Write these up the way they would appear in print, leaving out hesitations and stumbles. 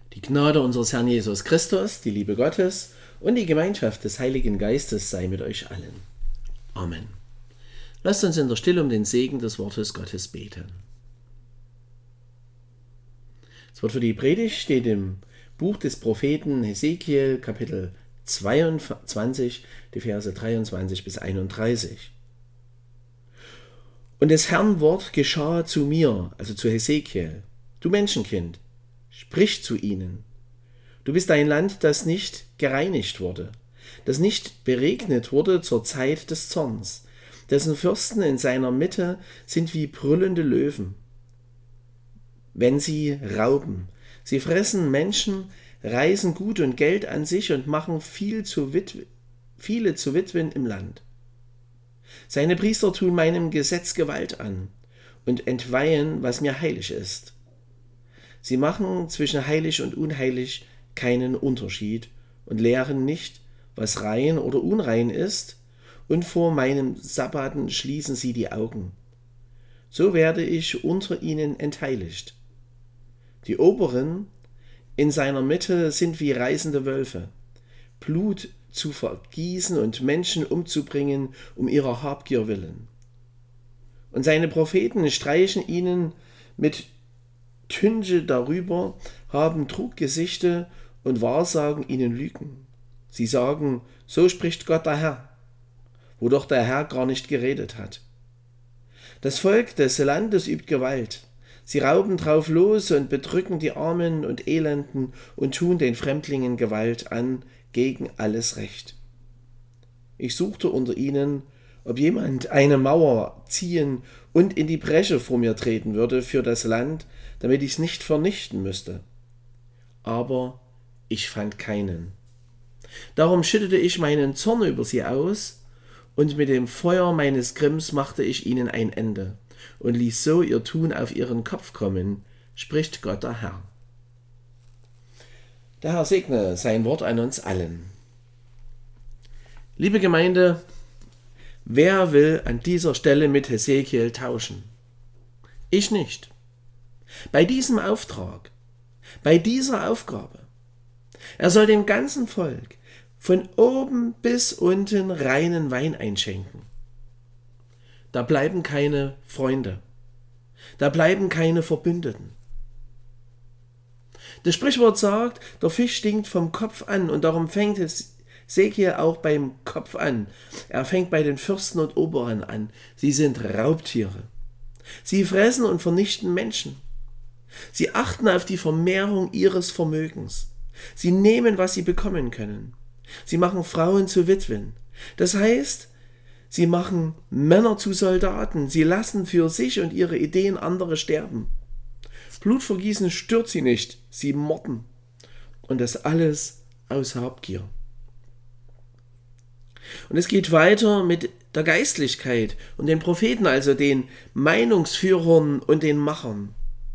Die Gnade unseres Herrn Jesus Christus, die Liebe Gottes und die Gemeinschaft des Heiligen Geistes sei mit euch allen. Amen. Lasst uns in der Stille um den Segen des Wortes Gottes beten. Das Wort für die Predigt steht im Buch des Propheten Hesekiel, Kapitel 22, die Verse 23 bis 31. Und des Herrn Wort geschah zu mir, also zu Hesekiel: Du Menschenkind, sprich zu ihnen. Du bist ein Land, das nicht gereinigt wurde, das nicht beregnet wurde zur Zeit des Zorns, dessen Fürsten in seiner Mitte sind wie brüllende Löwen, wenn sie rauben. Sie fressen Menschen, reißen Gut und Geld an sich und machen viele zu Witwen im Land. Seine Priester tun meinem Gesetz Gewalt an und entweihen, was mir heilig ist. Sie machen zwischen heilig und unheilig keinen Unterschied und lehren nicht, was rein oder unrein ist, und vor meinem Sabbaten schließen sie die Augen. So werde ich unter ihnen entheiligt. Die Oberen in seiner Mitte sind wie reißende Wölfe, Blut zu vergießen und Menschen umzubringen um ihrer Habgier willen. Und seine Propheten streichen ihnen mit Tünche darüber, haben Truggesichte und wahrsagen ihnen Lügen. Sie sagen, so spricht Gott der Herr, wo doch der Herr gar nicht geredet hat. Das Volk des Landes übt Gewalt. Sie rauben drauf los und bedrücken die Armen und Elenden und tun den Fremdlingen Gewalt an gegen alles Recht. Ich suchte unter ihnen, ob jemand eine Mauer ziehen und in die Bresche vor mir treten würde für das Land, damit ich es nicht vernichten müsste. Aber ich fand keinen. Darum schüttete ich meinen Zorn über sie aus, und mit dem Feuer meines Grimms machte ich ihnen ein Ende und ließ so ihr Tun auf ihren Kopf kommen, spricht Gott der Herr. Der Herr segne sein Wort an uns allen. Liebe Gemeinde, wer will an dieser Stelle mit Hesekiel tauschen? Ich nicht. Bei diesem Auftrag, bei dieser Aufgabe. Er soll dem ganzen Volk von oben bis unten reinen Wein einschenken. Da bleiben keine Freunde, da bleiben keine Verbündeten. Das Sprichwort sagt, der Fisch stinkt vom Kopf an, und darum fängt Hesekiel auch beim Kopf an. Er fängt bei den Fürsten und Oberen an. Sie sind Raubtiere. Sie fressen und vernichten Menschen. Sie achten auf die Vermehrung ihres Vermögens. Sie nehmen, was sie bekommen können. Sie machen Frauen zu Witwen. Das heißt, sie machen Männer zu Soldaten. Sie lassen für sich und ihre Ideen andere sterben. Blutvergießen stört sie nicht. Sie morden. Und das alles aus Habgier. Und es geht weiter mit der Geistlichkeit und den Propheten, also den Meinungsführern und den Machern.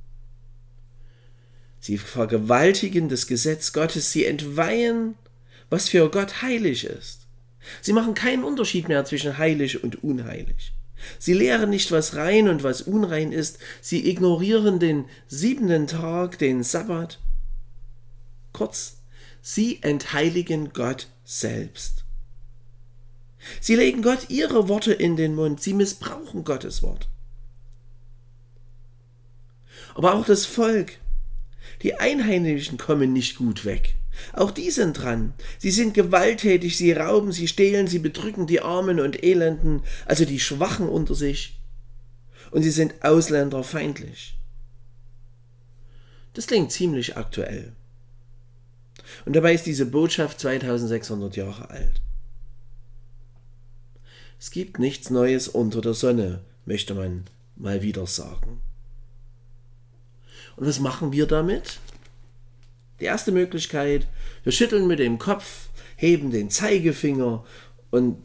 Sie vergewaltigen das Gesetz Gottes, sie entweihen, was für Gott heilig ist. Sie machen keinen Unterschied mehr zwischen heilig und unheilig. Sie lehren nicht, was rein und was unrein ist. Sie ignorieren den 7. Tag, den Sabbat. Kurz, sie entheiligen Gott selbst. Sie legen Gott ihre Worte in den Mund. Sie missbrauchen Gottes Wort. Aber auch das Volk, die Einheimischen, kommen nicht gut weg. Auch die sind dran. Sie sind gewalttätig, sie rauben, sie stehlen, sie bedrücken die Armen und Elenden, also die Schwachen unter sich. Und sie sind ausländerfeindlich. Das klingt ziemlich aktuell. Und dabei ist diese Botschaft 2600 Jahre alt. Es gibt nichts Neues unter der Sonne, möchte man mal wieder sagen. Und was machen wir damit? Die erste Möglichkeit, wir schütteln mit dem Kopf, heben den Zeigefinger, und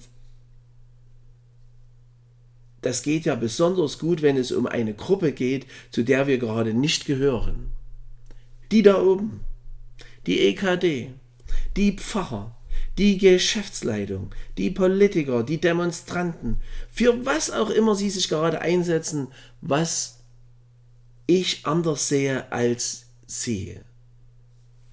das geht ja besonders gut, wenn es um eine Gruppe geht, zu der wir gerade nicht gehören. Die da oben, die EKD, die Pfarrer, die Geschäftsleitung, die Politiker, die Demonstranten, für was auch immer sie sich gerade einsetzen, was ich anders sehe als sie.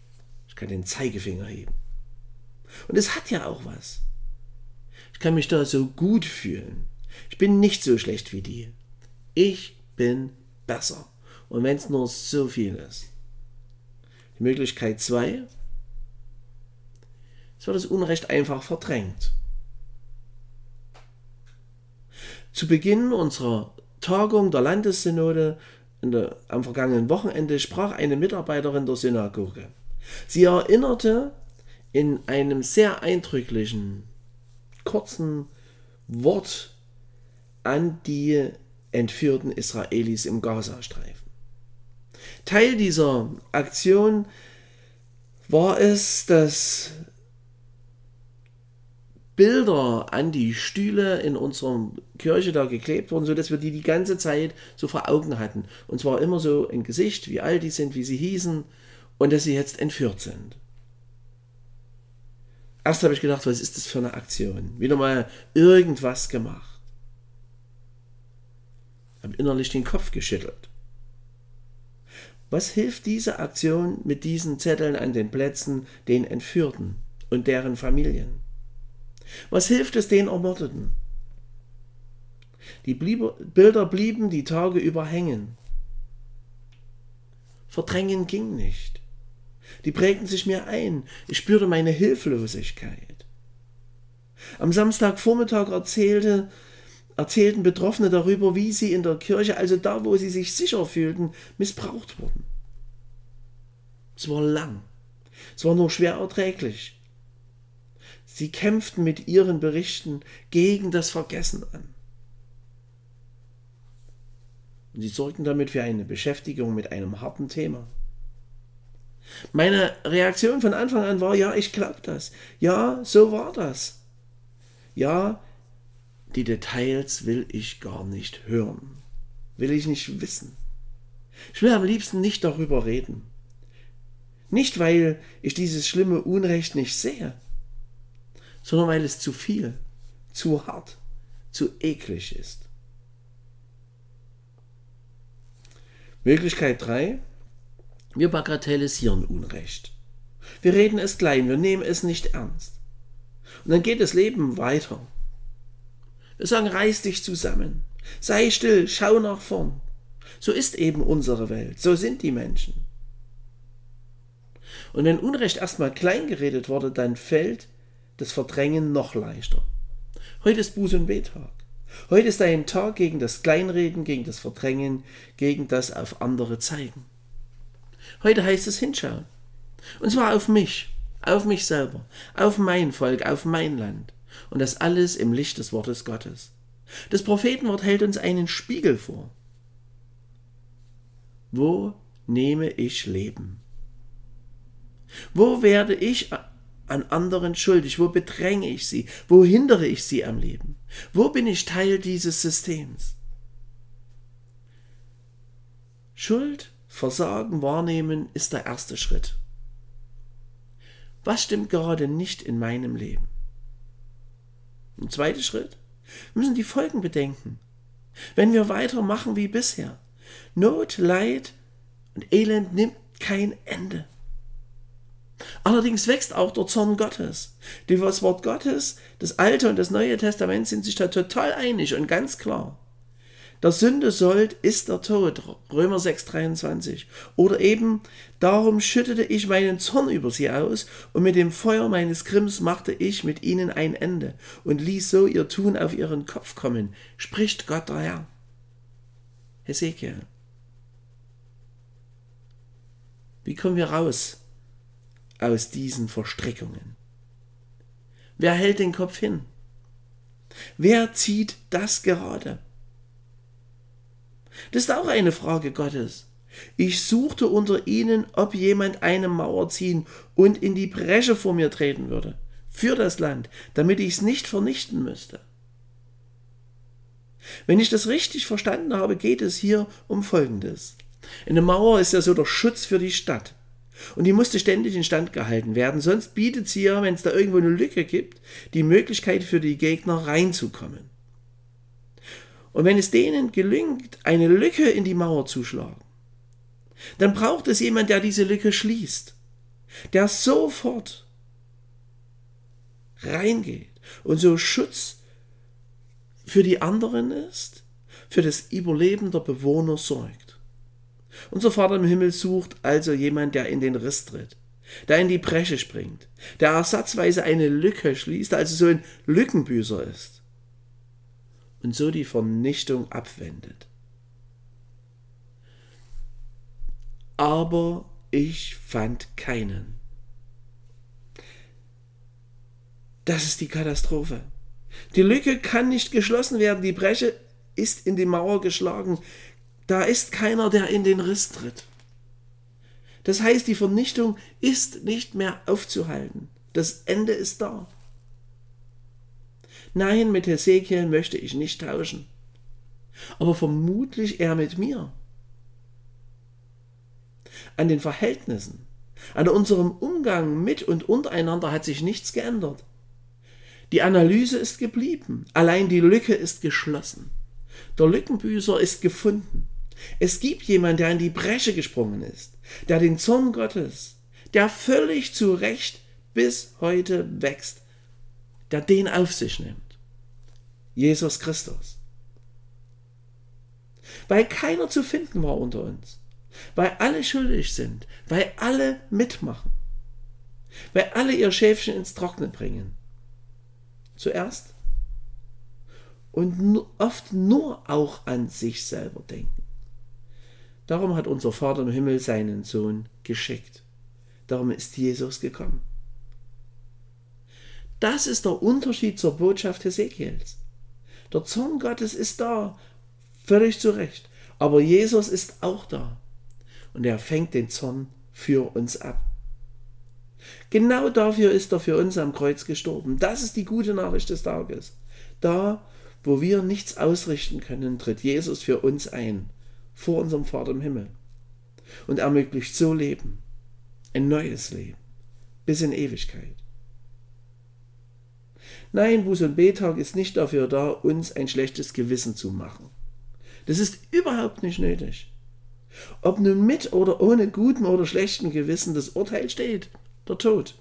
Ich kann den Zeigefinger heben. Und es hat ja auch was. Ich kann mich da so gut fühlen. Ich bin nicht so schlecht wie die. Ich bin besser. Und wenn es nur so viel ist. Die Möglichkeit 2, es wird das Unrecht einfach verdrängt. Zu Beginn unserer Tagung der Landessynode am vergangenen Wochenende sprach eine Mitarbeiterin der Synagoge. Sie erinnerte in einem sehr eindrücklichen, kurzen Wort an die entführten Israelis im Gazastreifen. Teil dieser Aktion war es, dass Bilder an die Stühle in unserer Kirche da geklebt wurden, sodass wir die ganze Zeit so vor Augen hatten. Und zwar immer so ein Gesicht, wie alt die sind, wie sie hießen und dass sie jetzt entführt sind. Erst habe ich gedacht, was ist das für eine Aktion? Wieder mal irgendwas gemacht. Habe innerlich den Kopf geschüttelt. Was hilft diese Aktion mit diesen Zetteln an den Plätzen den Entführten und deren Familien? Was hilft es den Ermordeten? Die Bilder blieben die Tage über hängen. Verdrängen ging nicht. Die prägten sich mir ein. Ich spürte meine Hilflosigkeit. Am Samstagvormittag erzählten Betroffene darüber, wie sie in der Kirche, also da, wo sie sich sicher fühlten, missbraucht wurden. Es war lang. Es war nur schwer erträglich. Sie kämpften mit ihren Berichten gegen das Vergessen an. Und sie sorgten damit für eine Beschäftigung mit einem harten Thema. Meine Reaktion von Anfang an war, ja, ich glaube das. Ja, so war das. Ja, die Details will ich gar nicht hören. Will ich nicht wissen. Ich will am liebsten nicht darüber reden. Nicht, weil ich dieses schlimme Unrecht nicht sehe, sondern weil es zu viel, zu hart, zu eklig ist. Möglichkeit 3. Wir bagatellisieren Unrecht. Wir reden es klein, wir nehmen es nicht ernst. Und dann geht das Leben weiter. Wir sagen, reiß dich zusammen, sei still, schau nach vorn. So ist eben unsere Welt, so sind die Menschen. Und wenn Unrecht erstmal klein geredet wurde, dann fällt das Verdrängen noch leichter. Heute ist Buß- und Betag. Heute ist ein Tag gegen das Kleinreden, gegen das Verdrängen, gegen das auf andere zeigen. Heute heißt es hinschauen. Und zwar auf mich selber, auf mein Volk, auf mein Land. Und das alles im Licht des Wortes Gottes. Das Prophetenwort hält uns einen Spiegel vor. Wo nehme ich Leben? Wo werde ich an anderen schuldig? Wo bedränge ich sie? Wo hindere ich sie am Leben? Wo bin ich Teil dieses Systems? Schuld, Versagen, Wahrnehmen ist der erste Schritt. Was stimmt gerade nicht in meinem Leben? Ein zweiter Schritt? Wir müssen die Folgen bedenken. Wenn wir weitermachen wie bisher, Not, Leid und Elend nimmt kein Ende. Allerdings wächst auch der Zorn Gottes. Das Wort Gottes, das Alte und das Neue Testament sind sich da total einig und ganz klar. Der Sünde Sold ist der Tod, Römer 6,23. Oder eben, darum schüttete ich meinen Zorn über sie aus und mit dem Feuer meines Grimms machte ich mit ihnen ein Ende und ließ so ihr Tun auf ihren Kopf kommen, spricht Gott der Herr. Hesekiel. Wie kommen wir raus aus diesen Verstrickungen? Wer hält den Kopf hin? Wer zieht das gerade? Das ist auch eine Frage Gottes. Ich suchte unter ihnen, ob jemand eine Mauer ziehen und in die Bresche vor mir treten würde, für das Land, damit ich es nicht vernichten müsste. Wenn ich das richtig verstanden habe, geht es hier um Folgendes. Eine Mauer ist ja so der Schutz für die Stadt. Und die musste ständig instand gehalten werden, sonst bietet sie ja, wenn es da irgendwo eine Lücke gibt, die Möglichkeit für die Gegner reinzukommen. Und wenn es denen gelingt, eine Lücke in die Mauer zu schlagen, dann braucht es jemand, der diese Lücke schließt. der sofort reingeht und so Schutz für die anderen ist, für das Überleben der Bewohner sorgt. Unser Vater im Himmel sucht also jemand, der in den Riss tritt, der in die Bresche springt, der ersatzweise eine Lücke schließt, also so ein Lückenbüßer ist und so die Vernichtung abwendet. Aber ich fand keinen. Das ist die Katastrophe. Die Lücke kann nicht geschlossen werden, die Bresche ist in die Mauer geschlagen. Da ist keiner, der in den Riss tritt. Das heißt, die Vernichtung ist nicht mehr aufzuhalten. Das Ende ist da. Nein, mit Hesekiel möchte ich nicht tauschen. Aber vermutlich er mit mir. An den Verhältnissen, an unserem Umgang mit und untereinander hat sich nichts geändert. Die Analyse ist geblieben, allein die Lücke ist geschlossen. Der Lückenbüßer ist gefunden. Es gibt jemanden, der in die Bresche gesprungen ist, der den Zorn Gottes, der völlig zu Recht bis heute wächst, der den auf sich nimmt. Jesus Christus. Weil keiner zu finden war unter uns, weil alle schuldig sind, weil alle mitmachen, weil alle ihr Schäfchen ins Trockene bringen. Zuerst und oft nur auch an sich selber denken. Darum hat unser Vater im Himmel seinen Sohn geschickt. Darum ist Jesus gekommen. Das ist der Unterschied zur Botschaft Hesekiels. Der Zorn Gottes ist da, völlig zu Recht. Aber Jesus ist auch da. Und er fängt den Zorn für uns ab. Genau dafür ist er für uns am Kreuz gestorben. Das ist die gute Nachricht des Tages. Da, wo wir nichts ausrichten können, tritt Jesus für uns ein, vor unserem Vater im Himmel. Und ermöglicht so Leben, ein neues Leben, bis in Ewigkeit. Nein, Buß- und Betag ist nicht dafür da, uns ein schlechtes Gewissen zu machen. Das ist überhaupt nicht nötig. Ob nun mit oder ohne gutem oder schlechtem Gewissen, das Urteil steht, der Tod.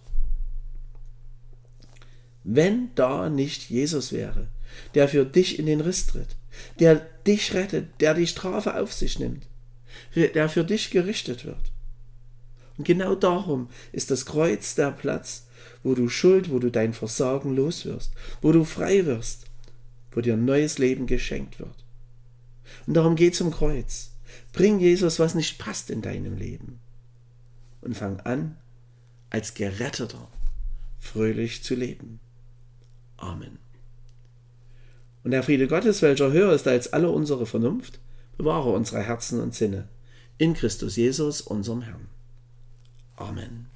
Wenn da nicht Jesus wäre, der für dich in den Riss tritt, der dich rettet, der die Strafe auf sich nimmt, der für dich gerichtet wird. Und genau darum ist das Kreuz der Platz, wo du Schuld, wo du dein Versagen loswirst, wo du frei wirst, wo dir ein neues Leben geschenkt wird. Und darum geh zum Kreuz. Bring Jesus, was nicht passt in deinem Leben. Und fang an, als Geretteter fröhlich zu leben. Amen. Und der Friede Gottes, welcher höher ist als alle unsere Vernunft, bewahre unsere Herzen und Sinne in Christus Jesus, unserem Herrn. Amen.